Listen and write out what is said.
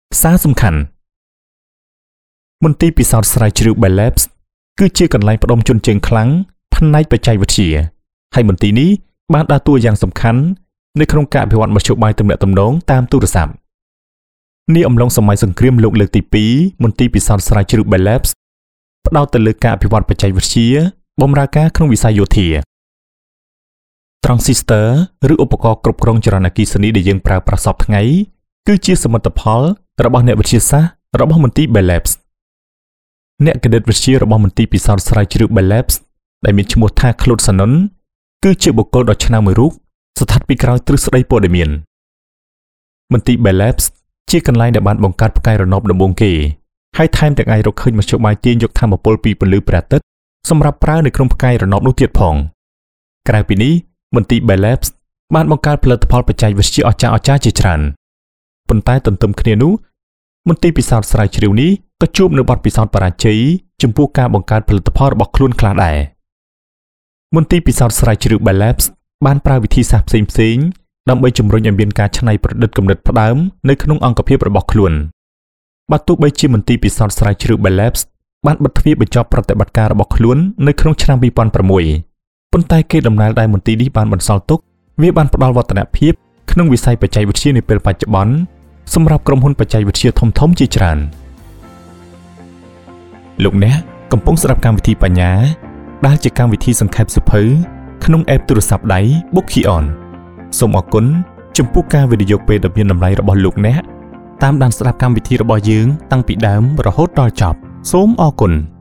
សារសំខាន់មន្ទីរពិសោធន៍ស្រាវជ្រាវ Bell Labs គឺជាកន្លែងផ្ដុំជញ្ជើងខ្លាំងផ្នែកបច្ចេកវិទ្យាហើយមន្ទីរនេះបានដើរតួយ៉ាងសំខាន់នៅក្នុងការអភិវឌ្ឍមធ្យោបាយទំនាក់ទំនងតាមទូរស័ព្ទនាអំឡុងសម័យសង្គ្រាមលោកលើកទី2មន្ទីរពិសោធន៍ស្រាវជ្រាវ Bell Labs ផ្ដោតទៅលើការអភិវឌ្ឍបច្ចេកវិទ្យាបម្រើការក្នុងវិស័យយោធា Transistor ឬឧបករណ៍គ្រប់គ្រងចរន្តអគ្គិសនីដែលយើងប្រើប្រាស់សពថ្ងៃគឺជាសមិទ្ធផលរបស់អ្នកវិទ្យាសាស្ត្ររបស់មន្ទីរ Bell Labs អ្នកគណិតវិទ្យារបស់មន្ទីរពិសោធន៍ស្រាវជ្រាវ Bell Labs ដែលមានឈ្មោះថា Claude Shannon គឺជាបុគ្គលដ៏ឆ្នើមមួយរូបស្ថិតពីក្រោយទ្រឹស្ដីព័ត៌មានមន្ទីរ Bell Labs ជាកន្លែងដែលបានបង្កើតផ្កាយរណបដំបូងគេហើយថែមទាំងអាចរកឃើញមធ្យោបាយទាញយកថាមពលពីពន្លឺព្រះអាទិត្យសម្រាប់ប្រើនៅក្នុងផ្កាយរណបនោះទៀតផងក្រៅពីនេះមន្ទីរ Bell Labs បានបង្កើតផលិតផលបច្ចេកវិទ្យាអស្ចារ្យជាច្រើនប៉ុន្តែទន្ទឹមគ្នានោះមន្ទីរពិសោធន៍ស្រាវជ្រាវនេះក៏ជួបនូវបទពិសោធន៍បរាជ័យចំពោះការបង្កើតផលិតផលរបស់ខ្លួនខ្លះដែរមន្ទីរពិសោធន៍ស្រាវជ្រាវ Bell Labs បានប្រើវិធីសាស្ត្រផ្សេងៗដើម្បីជំរុញឲ្យមានការច្នៃប្រឌិតគំនិតផ្ដើមនៅក្នុងអង្គភាពរបស់ខ្លួនបើទោះបីជាមន្ទីរពិសោធន៍ស្រាវជ្រាវ Bell Labs បានបិទទ្វារបញ្ចប់ប្រតិបត្តិការរបស់ខ្លួននៅក្នុងឆ្នាំ2006ប៉ុន្តែគេដំណើរដែលមន្ទីរនេះបានបន្សល់ទុកវាបានផ្ដល់វឌ្ឍនភាពក្នុងវិស័យបច្ចេកវិទ្យានាពេលបច្ចុប្បន្នសម្រាប់ក្រុមហ៊ុនបច្ចេកវិទ្យាធំៗជាច្រើនលោកអ្នកកំពុងស្ដាប់កម្មវិធីបញ្ញាដែលជាកម្មវិធីសង្ខេបសៀវភៅក្នុង app ទូរស័ព្ទដៃ Bookion សូមអរគុណចំពោះការវិនិយោគពេលដ៏មានតម្លៃរបស់លោកអ្នកតាមដានស្ដាប់កម្មវិធីរបស់យើងតាំងពីដើមរហូតដល់ចប់សូមអរគុណ